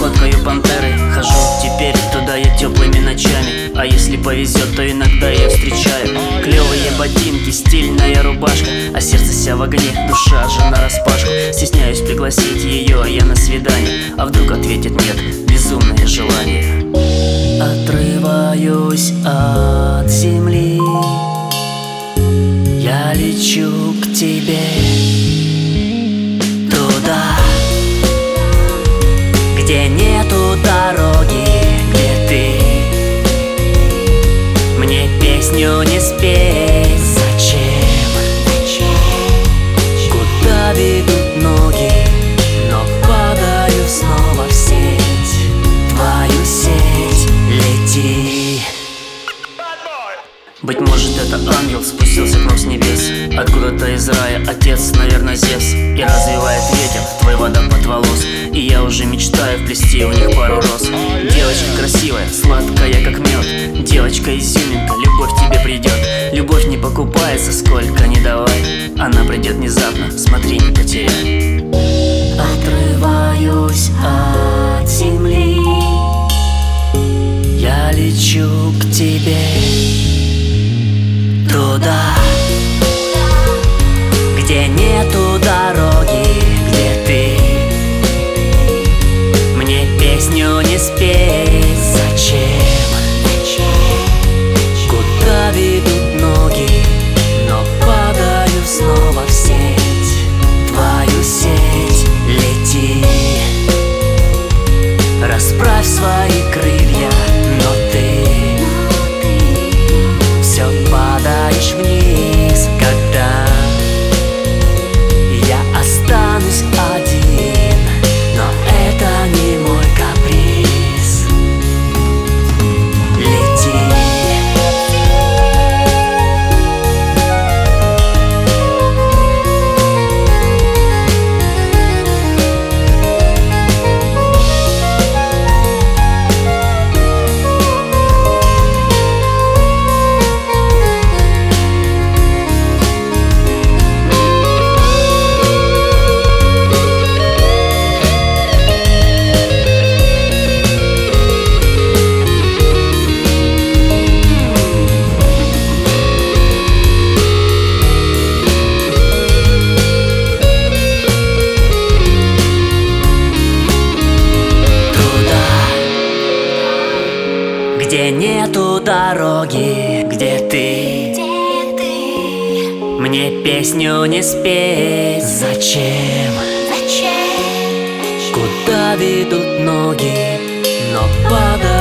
походкою пантеры. Хожу теперь туда я теплыми ночами, а если повезет, то иногда я встречаю клевые ботинки, стильная рубашка, а сердце вся в огне, душа же нараспашку. Стесняюсь пригласить ее я на свидание, а вдруг ответит нет, безумное желание. Отрываюсь от земли, я лечу к тебе, туда, где нету дороги, где ты мне песню не спеть. Зачем? Куда ведут ноги? Но падаю снова в сеть, твою сеть. Лети. Быть может, это ангел спустился к нам с небес, откуда-то из рая, отец, наверное, Зевс. И развивает ветер твой водопад волос, и я уже мечтаю вплести у них пару роз. Девочка красивая, сладкая как мед, девочка изюминка, любовь тебе придет. Любовь не покупается, сколько не давай, она придет внезапно, смотри, не потеряй. Отрываюсь от земли, я лечу к тебе, туда, где нету дороги, где ты мне песню не спеть. Зачем? Куда ведут ноги? Но падаю снова в сеть, твою сеть. Лети, расправь свои крылья, но ты все падаешь вниз, когда я останусь один. Но это не мой каприз. Лети. Где нету дороги, где ты мне песню не спеть. Зачем? Куда ведут ноги? Но падаю